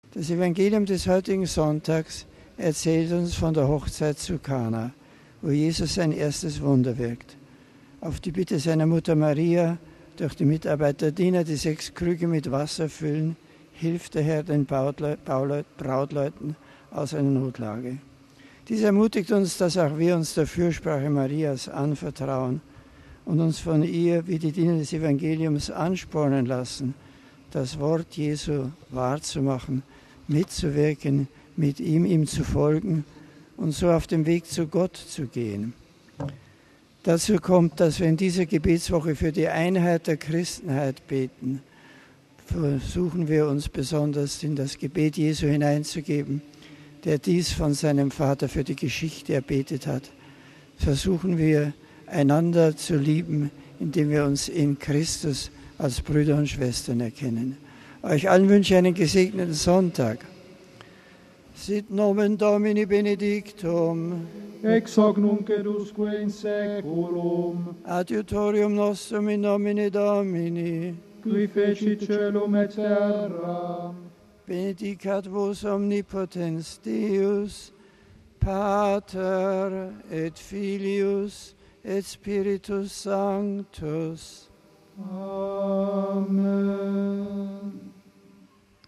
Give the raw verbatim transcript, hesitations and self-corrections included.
Das Evangelium des heutigen Sonntags erzählt uns von der Hochzeit zu Kana, wo Jesus sein erstes Wunder wirkt. Auf die Bitte seiner Mutter Maria, durch die Mitarbeiterdiener, die sechs Krüge mit Wasser füllen, hilft der Herr den Brautleuten aus einer Notlage. Dies ermutigt uns, dass auch wir uns der Fürsprache Marias anvertrauen und uns von ihr, wie die Diener des Evangeliums, anspornen lassen, das Wort Jesu wahrzumachen, mitzuwirken, mit ihm, ihm zu folgen und so auf dem Weg zu Gott zu gehen. Dazu kommt, dass wir in dieser Gebetswoche für die Einheit der Christenheit beten. Versuchen wir uns besonders in das Gebet Jesu hineinzugeben, der dies von seinem Vater für die Geschichte erbetet hat. Versuchen wir einander zu lieben, indem wir uns in Christus als Brüder und Schwestern erkennen. Euch allen wünsche ich einen gesegneten Sonntag. Sit nomen Domini benedictum. Ex hoc nunc et usque in saeculum. Adiutorium nostrum in nomine Domini. Qui fecit caelum et terram. Benedicat vos omnipotens Deus, Pater et Filius et Spiritus Sanctus. Amen.